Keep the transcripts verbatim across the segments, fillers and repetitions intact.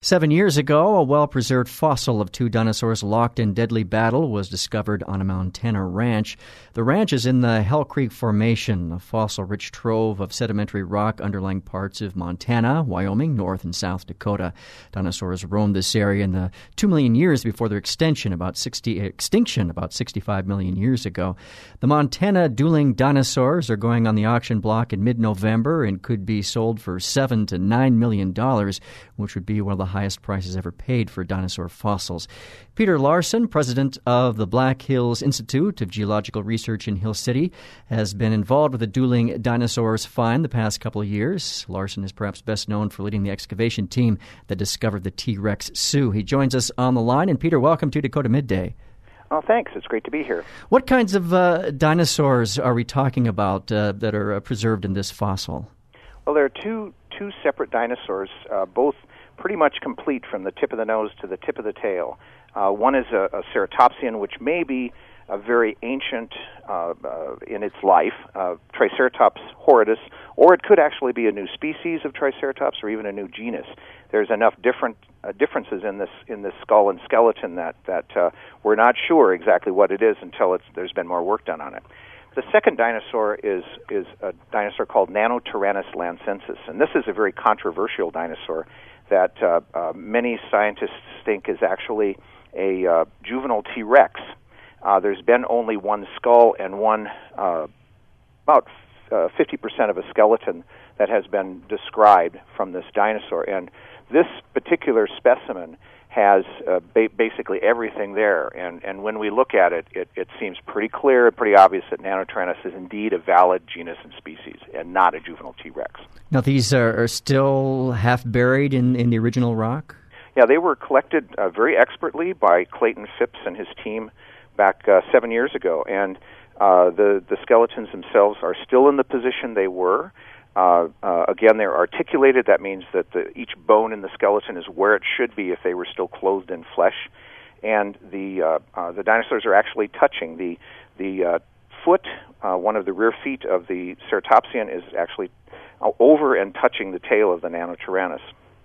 Seven years ago, a well-preserved fossil of two dinosaurs locked in deadly battle was discovered on a Montana ranch. The ranch is in the Hell Creek Formation, a fossil-rich trove of sedimentary rock underlying parts of Montana, Wyoming, North and South Dakota. Dinosaurs roamed this area in the two million years before their extinction about sixty, extinction about sixty-five million years ago. The Montana dueling dinosaurs are going on the auction block in mid-November and could be sold for seven to nine million dollars, which would be one of the highest prices ever paid for dinosaur fossils. Peter Larson, president of the Black Hills Institute of Geological Research in Hill City, has been involved with the dueling dinosaurs find the past couple of years. Larson is perhaps best known for leading the excavation team that discovered the T-Rex Sioux. He joins us on the line. And Peter, welcome to Dakota Midday. Oh, thanks. It's great to be here. What kinds of uh, dinosaurs are we talking about uh, that are uh, preserved in this fossil? Well, there are two two separate dinosaurs, uh, both pretty much complete from the tip of the nose to the tip of the tail. Uh, one is a, a ceratopsian, which may be a very ancient uh, uh, in its life, uh, Triceratops horridus, or it could actually be a new species of Triceratops or even a new genus. There's enough different uh, differences in this in this skull and skeleton that that uh, we're not sure exactly what it is until it's, there's been more work done on it. The second dinosaur is is a dinosaur called Nanotyrannus lancensis, and this is a very controversial dinosaur that uh, uh, many scientists think is actually a uh, juvenile T-Rex. Uh, there's been only one skull and one, uh, about uh, fifty percent of a skeleton that has been described from this dinosaur. And this particular specimen has uh, ba- basically everything there. And, and when we look at it, it, it seems pretty clear and pretty obvious that Nanotyrannus is indeed a valid genus and species and not a juvenile T-Rex. Now, these are, are still half buried in, in the original rock? Yeah, they were collected uh, very expertly by Clayton Phipps and his team back uh, seven years ago. And uh, the, the skeletons themselves are still in the position they were. Uh, uh, again, they're articulated. That means that the, each bone in the skeleton is where it should be if they were still clothed in flesh. And the uh, uh, the dinosaurs are actually touching. The the uh, foot, uh, one of the rear feet of the ceratopsian, is actually uh, over and touching the tail of the Nanotyrannus.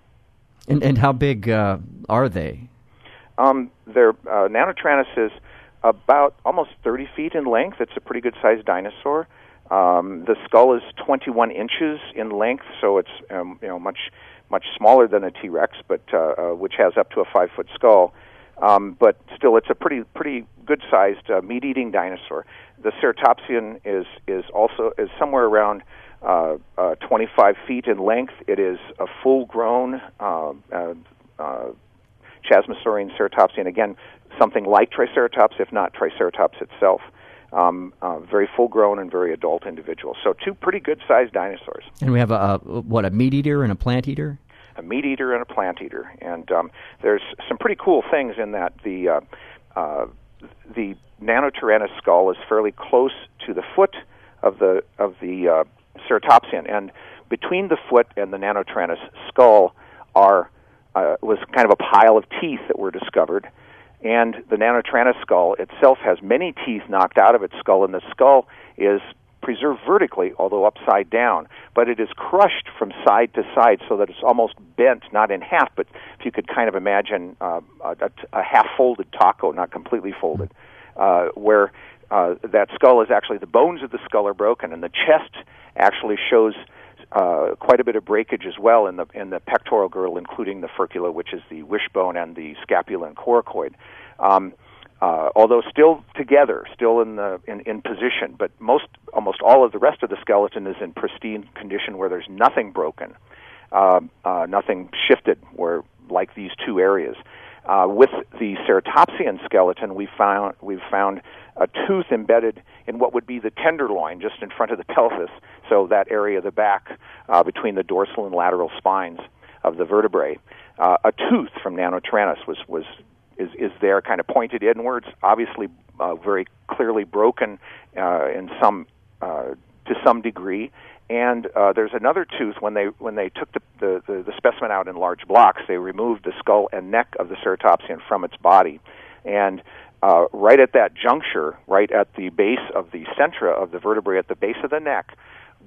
And, and how big uh, are they? Um, their uh, Nanotyrannus is about almost thirty feet in length. It's a pretty good-sized dinosaur. Um, the skull is twenty-one inches in length, so it's um, you know much much smaller than a T-Rex, but uh, uh, which has up to a five-foot skull. Um, but still, it's a pretty pretty good-sized uh, meat-eating dinosaur. The ceratopsian is is also is somewhere around uh, uh, twenty-five feet in length. It is a full-grown uh, uh, uh, Chasmosaurian ceratopsian. Again, something like Triceratops, if not Triceratops itself. Um, uh, very full-grown and very adult individuals. So two pretty good-sized dinosaurs. And we have a, a what, a meat-eater and a plant-eater? A meat-eater and a plant-eater. And um, there's some pretty cool things in that the uh, uh, the Nanotyrannus skull is fairly close to the foot of the of the uh, ceratopsian, and between the foot and the Nanotyrannus skull are uh, was kind of a pile of teeth that were discovered. And the Nanotyrannus skull itself has many teeth knocked out of its skull, and the skull is preserved vertically, although upside down. But it is crushed from side to side so that it's almost bent, not in half, but if you could kind of imagine uh, a, a half-folded taco, not completely folded, uh, where uh, that skull is actually, the bones of the skull are broken, and the chest actually shows Uh, quite a bit of breakage as well in the in the pectoral girdle, including the furcula, which is the wishbone, and the scapula and coracoid. Um, uh, although still together, still in the in, in position, but most almost all of the rest of the skeleton is in pristine condition, where there's nothing broken, uh, uh, nothing shifted, where like these two areas. Uh, with the ceratopsian skeleton, we found we've found a tooth embedded in what would be the tenderloin, just in front of the pelvis, so that area of the back uh, between the dorsal and lateral spines of the vertebrae. Uh, a tooth from Nanotyrannus was was is is there, kind of pointed inwards, obviously uh, very clearly broken uh, in some uh, to some degree. And uh, there's another tooth. When they when they took the, the, the, the specimen out in large blocks, they removed the skull and neck of the ceratopsian from its body. And uh, right at that juncture, right at the base of the centra of the vertebrae, at the base of the neck,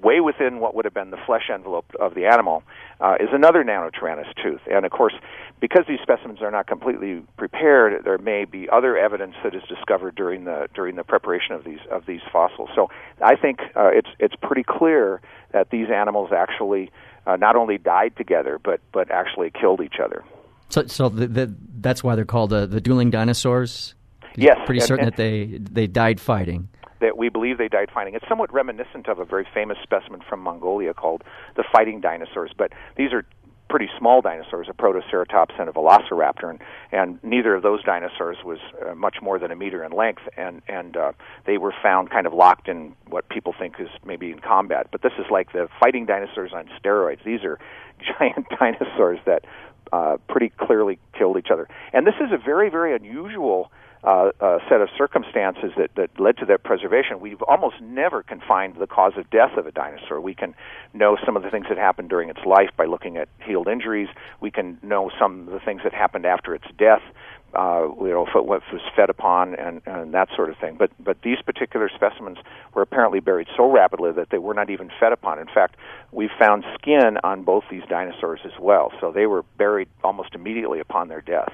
way within what would have been the flesh envelope of the animal, uh, is another Nanotyrannus tooth. And of course, because these specimens are not completely prepared, there may be other evidence that is discovered during the during the preparation of these of these fossils. So I think uh, it's it's pretty clear that these animals actually uh, not only died together, but but actually killed each other. So, so the, the, that's why they're called the, the dueling dinosaurs? Yes. Pretty and, certain and, that they they died fighting. That we believe they died fighting. It's somewhat reminiscent of a very famous specimen from Mongolia called the fighting dinosaurs, but these are pretty small dinosaurs, a Protoceratops and a Velociraptor, and, and neither of those dinosaurs was uh, much more than a meter in length, and, and uh, they were found kind of locked in what people think is maybe in combat. But this is like the fighting dinosaurs on steroids. These are giant dinosaurs that uh, pretty clearly killed each other. And this is a very, very unusual Uh, uh, set of circumstances that, that led to their preservation. We've almost never can find the cause of death of a dinosaur. We can know some of the things that happened during its life by looking at healed injuries. We can know some of the things that happened after its death, uh, you know, if it was fed upon and, and that sort of thing. But but these particular specimens were apparently buried so rapidly that they were not even fed upon. In fact, we found skin on both these dinosaurs as well. So they were buried almost immediately upon their death.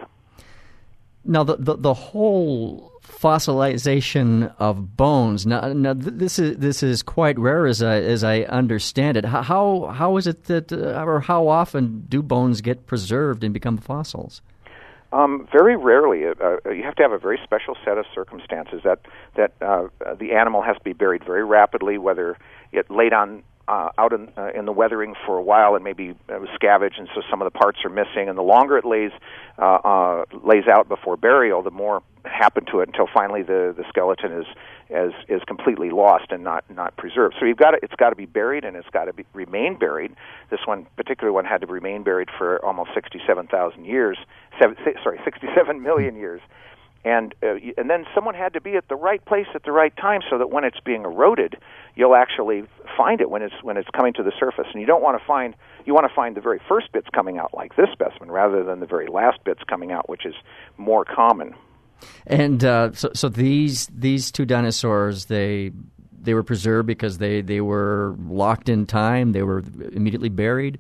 Now, the, the the whole fossilization of bones. Now, now this is this is quite rare, as I as I understand it. How how is it that, uh, or how often do bones get preserved and become fossils? Um, very rarely. Uh, you have to have a very special set of circumstances. That that uh, the animal has to be buried very rapidly, whether it laid on. Uh, out in, uh, in the weathering for a while, and maybe it was scavenged, and so some of the parts are missing. And the longer it lays uh, uh, lays out before burial, the more happened to it until finally the, the skeleton is is is completely lost and not not preserved. So you've got to, it's got to be buried, and it's got to be, remain buried. This one particular one had to remain buried for almost sixty-seven thousand years. Seven, sorry, sixty-seven million years. And uh, and then someone had to be at the right place at the right time, so that when it's being eroded, you'll actually find it when it's when it's coming to the surface. And you don't want to find you want to find the very first bits coming out, like this specimen, rather than the very last bits coming out, which is more common. And uh, so so these these two dinosaurs, they they were preserved because they, they were locked in time. They were immediately buried.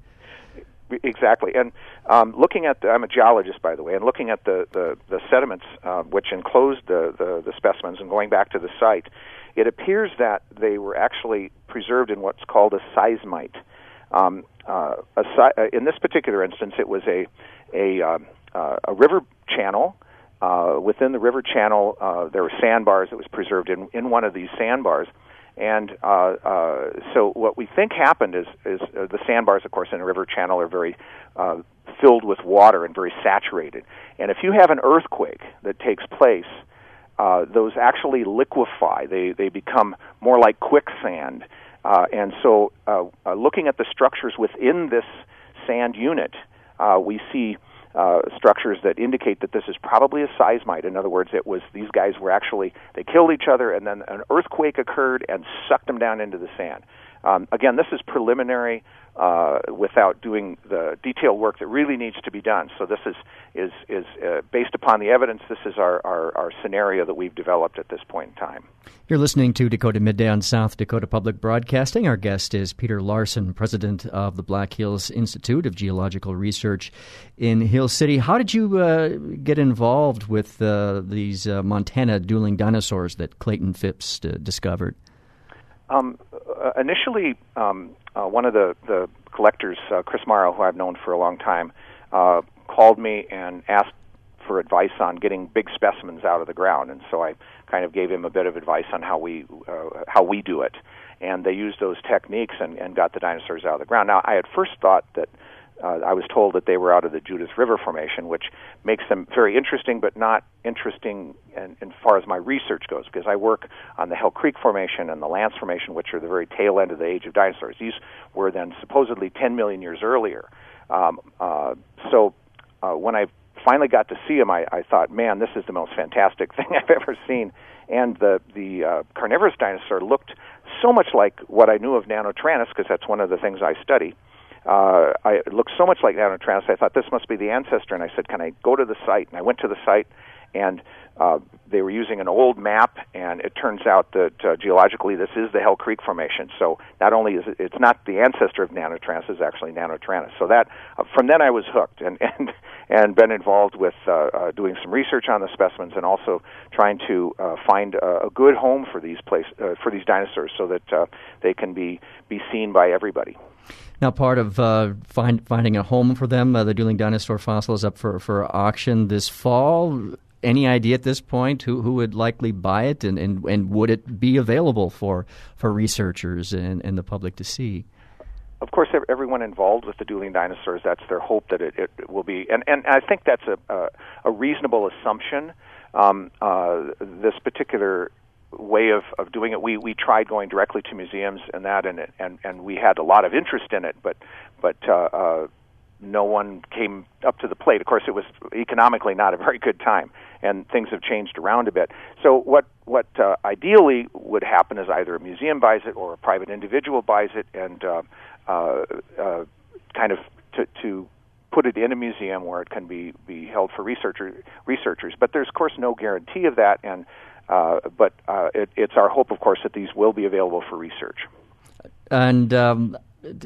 Exactly, and um, looking at the, I'm a geologist, by the way, and looking at the the, the sediments uh, which enclosed the, the the specimens, and going back to the site, it appears that they were actually preserved in what's called a seismite. Um, uh, a, in this particular instance, it was a a, um, uh, a river channel. Uh, within the river channel, uh, there were sandbars that was preserved in in one of these sandbars. And uh, uh, so what we think happened is, is uh, the sandbars, of course, in a river channel are very uh, filled with water and very saturated. And if you have an earthquake that takes place, uh, those actually liquefy. They, they become more like quicksand. Uh, and so uh, uh, looking at the structures within this sand unit, uh, we see Uh, structures that indicate that this is probably a seismite. In other words, it was these guys were actually, they killed each other, and then an earthquake occurred and sucked them down into the sand. Um, again, this is preliminary uh, without doing the detailed work that really needs to be done. So this is is is uh, based upon the evidence. This is our, our, our scenario that we've developed at this point in time. You're listening to Dakota Midday on South Dakota Public Broadcasting. Our guest is Peter Larson, president of the Black Hills Institute of Geological Research in Hill City. How did you uh, get involved with uh, these uh, Montana dueling dinosaurs that Clayton Phipps uh, discovered? Um, uh, initially, um, uh, one of the, the collectors, uh, Chris Morrow, who I've known for a long time, uh, called me and asked for advice on getting big specimens out of the ground. And so I kind of gave him a bit of advice on how we uh, how we do it. And they used those techniques and, and got the dinosaurs out of the ground. Now, I had first thought that Uh, I was told that they were out of the Judith River Formation, which makes them very interesting, but not interesting in, in far as my research goes, because I work on the Hell Creek Formation and the Lance Formation, which are the very tail end of the age of dinosaurs. These were then supposedly ten million years earlier. Um, uh, so uh, when I finally got to see them, I, I thought, man, this is the most fantastic thing I've ever seen. And the, the uh, carnivorous dinosaur looked so much like what I knew of Nanotyrannus, because that's one of the things I study. uh, I, it looked so much like Nanotranus, I thought this must be the ancestor, and I said, can I go to the site? And I went to the site, and uh, they were using an old map, and it turns out that uh, geologically this is the Hell Creek Formation. So not only is it, it's not the ancestor of Nanotranus, it's actually Nanotranus. So that, uh, from then I was hooked, and, and, and been involved with uh, uh, doing some research on the specimens, and also trying to uh, find a, a good home for these place, uh, for these dinosaurs, so that uh, they can be, be seen by everybody. Now, part of uh, find, finding a home for them, uh, the dueling dinosaur fossil is up for, for auction this fall. Any idea at this point who, who would likely buy it, and, and, and would it be available for, for researchers and, and the public to see? Of course, everyone involved with the dueling dinosaurs, that's their hope that it, it will be. And, and I think that's a, a, a reasonable assumption. Um, uh, this particular way of, of doing it, we, we tried going directly to museums and that, and, and, and we had a lot of interest in it, but, but uh, uh, no one came up to the plate. Of course, it was economically not a very good time, and things have changed around a bit. So what what uh, ideally would happen is either a museum buys it or a private individual buys it, and uh, uh, uh, kind of to, to put it in a museum where it can be, be held for researcher, researchers. But there's, of course, no guarantee of that, and uh, but uh, it, it's our hope, of course, that these will be available for research. And um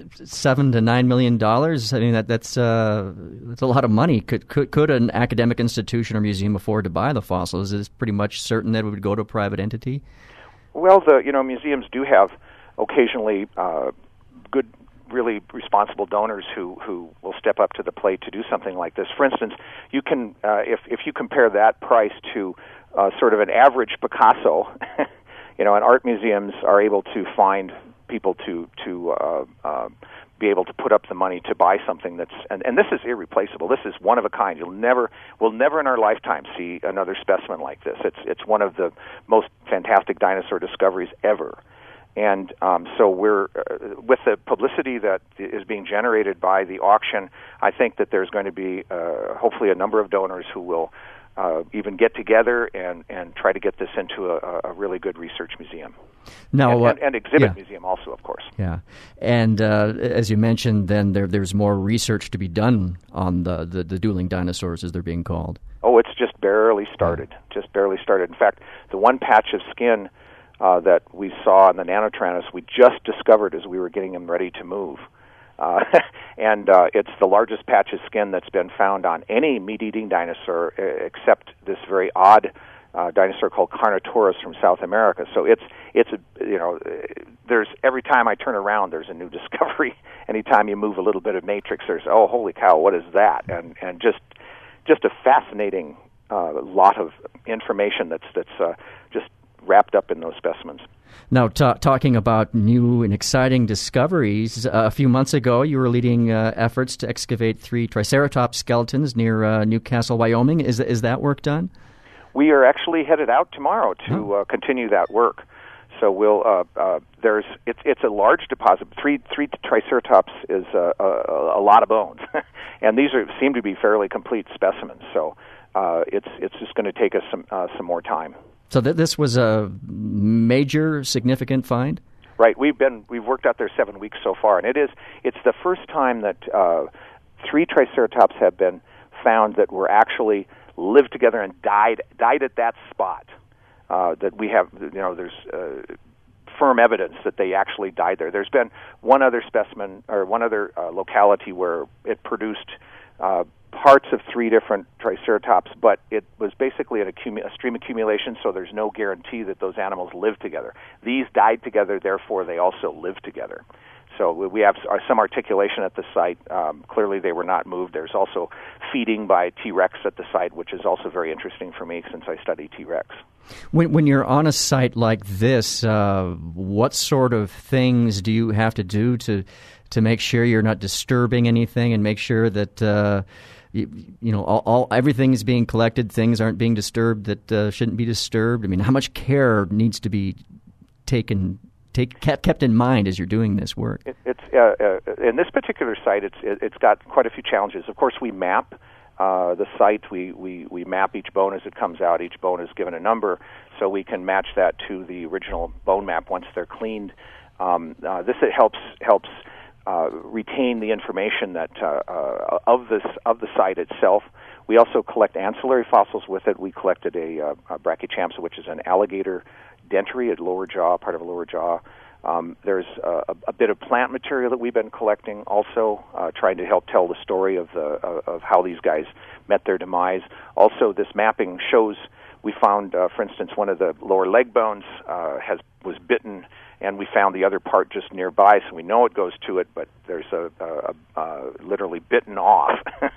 Seven to nine million dollars. I mean, that that's uh, that's a lot of money. Could could could an academic institution or museum afford to buy the fossils? Is it pretty much certain that it would go to a private entity? Well, the you know museums do have occasionally uh, good, really responsible donors who, who will step up to the plate to do something like this. For instance, you can uh, if if you compare that price to uh, sort of an average Picasso, you know, and art museums are able to find people to to uh, uh, be able to put up the money to buy something that's and, and this is irreplaceable. This is one of a kind. You'll never we'll never in our lifetime see another specimen like this. It's it's one of the most fantastic dinosaur discoveries ever. And um, so we're uh, with the publicity that is being generated by the auction, I think that there's going to be uh, hopefully a number of donors who will uh, even get together and, and try to get this into a, a really good research museum. Now, and, uh, and, and exhibit yeah. museum also, of course. Yeah, and uh, as you mentioned, then there there's more research to be done on the, the, the dueling dinosaurs, as they're being called. Oh, it's just barely started, yeah. just barely started. In fact, the one patch of skin uh, that we saw in the Nanotranus, we just discovered as we were getting them ready to move. Uh, and uh, it's the largest patch of skin that's been found on any meat-eating dinosaur uh, except this very odd Uh, dinosaur called Carnotaurus from South America. So it's it's a you know there's every time I turn around there's a new discovery. Anytime you move a little bit of matrix, there's oh holy cow, what is that? And and just just a fascinating uh, lot of information that's that's uh, just wrapped up in those specimens. Now, ta- talking about new and exciting discoveries, uh, a few months ago you were leading uh, efforts to excavate three Triceratops skeletons near uh, Newcastle, Wyoming. Is is that work done? We are actually headed out tomorrow to oh. uh, continue that work. So we'll uh, uh, there's it's it's a large deposit. Three three Triceratops is uh, a, a lot of bones, and these are seem to be fairly complete specimens. So uh, it's it's just going to take us some uh, some more time. So th- this was a major, significant find? Right. We've been we've worked out there seven weeks so far, and it is it's the first time that uh, three Triceratops have been found that were actually lived together and died died at that spot. Uh, that we have, you know, there's uh, firm evidence that they actually died there. There's been one other specimen or one other uh, locality where it produced uh, parts of three different Triceratops, but it was basically an accumu- a stream accumulation, so there's no guarantee that those animals live together. These died together, therefore they also live together. So we have some articulation at the site. Um, clearly they were not moved. There's also feeding by T-Rex at the site, which is also very interesting for me since I study T-Rex. When, when you're on a site like this, uh, what sort of things do you have to do to to make sure you're not disturbing anything and make sure that uh, you, you know all, all everything is being collected, things aren't being disturbed that uh, shouldn't be disturbed? I mean, how much care needs to be taken Take, kept, kept in mind as you're doing this work? It, it's uh, uh, in this particular site. It's it, it's got quite a few challenges. Of course, we map uh, the site. We, we we map each bone as it comes out. Each bone is given a number, so we can match that to the original bone map once they're cleaned. Um, uh, this it helps helps uh, retain the information that uh, uh, of this of the site itself. We also collect ancillary fossils with it. We collected a, uh, a Brachychampsa, which is an alligator dentary, a lower jaw, part of a lower jaw. Um, there's a, a bit of plant material that we've been collecting also, uh, trying to help tell the story of the uh, of how these guys met their demise. Also, this mapping shows we found, uh, for instance, one of the lower leg bones uh, has was bitten, and we found the other part just nearby, so we know it goes to it, but there's a, a, a literally bitten off,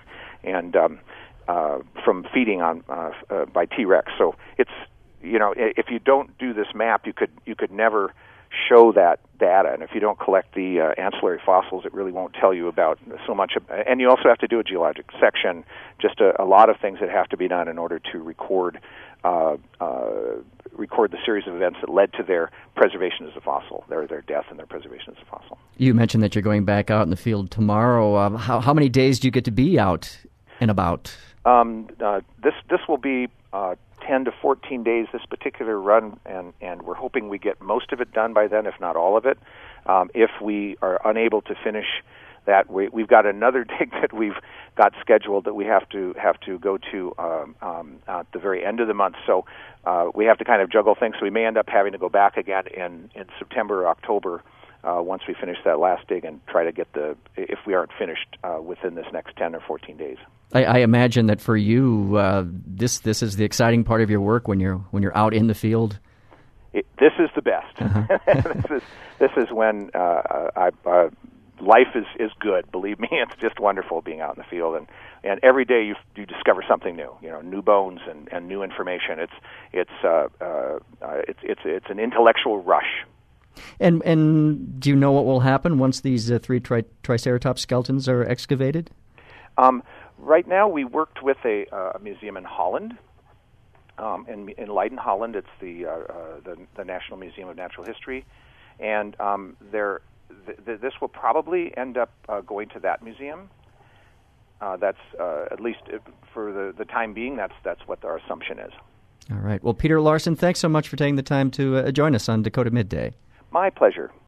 and um, uh, from feeding on uh, uh, by T-Rex. So it's, you know, if you don't do this map, you could you could never show that data, and if you don't collect the uh, ancillary fossils, it really won't tell you about so much. Of, and you also have to do a geologic section, just a, a lot of things that have to be done in order to record uh, uh, record the series of events that led to their preservation as a fossil, their their death and their preservation as a fossil. You mentioned that you're going back out in the field tomorrow. Um, how how many days do you get to be out and about? Um, uh, this this will be uh, ten to fourteen days, this particular run, and, and we're hoping we get most of it done by then, if not all of it. Um, if we are unable to finish that, we, we've got another dig that we've got scheduled that we have to have to go to um, um, at the very end of the month. So uh, we have to kind of juggle things. So we may end up having to go back again in, in September or October uh, once we finish that last dig and try to get the, if we aren't finished uh, within this next ten or fourteen days. I, I imagine that for you, uh, this this is the exciting part of your work when you're when you're out in the field. It, this is the best. Uh-huh. this is this is when uh, I, uh, life is, is good. Believe me, it's just wonderful being out in the field, and, and every day you you discover something new. You know, new bones and, and new information. It's it's uh, uh, uh, it's it's it's an intellectual rush. And and do you know what will happen once these uh, three tri- Triceratops skeletons are excavated? Um, Right now, we worked with a, uh, a museum in Holland, um, in, in Leiden, Holland. It's the, uh, uh, the the National Museum of Natural History, and um, there, th- th- this will probably end up uh, going to that museum. Uh, that's uh, at least for the, the time being. That's that's what our assumption is. All right. Well, Peter Larson, thanks so much for taking the time to uh, join us on Dakota Midday. My pleasure.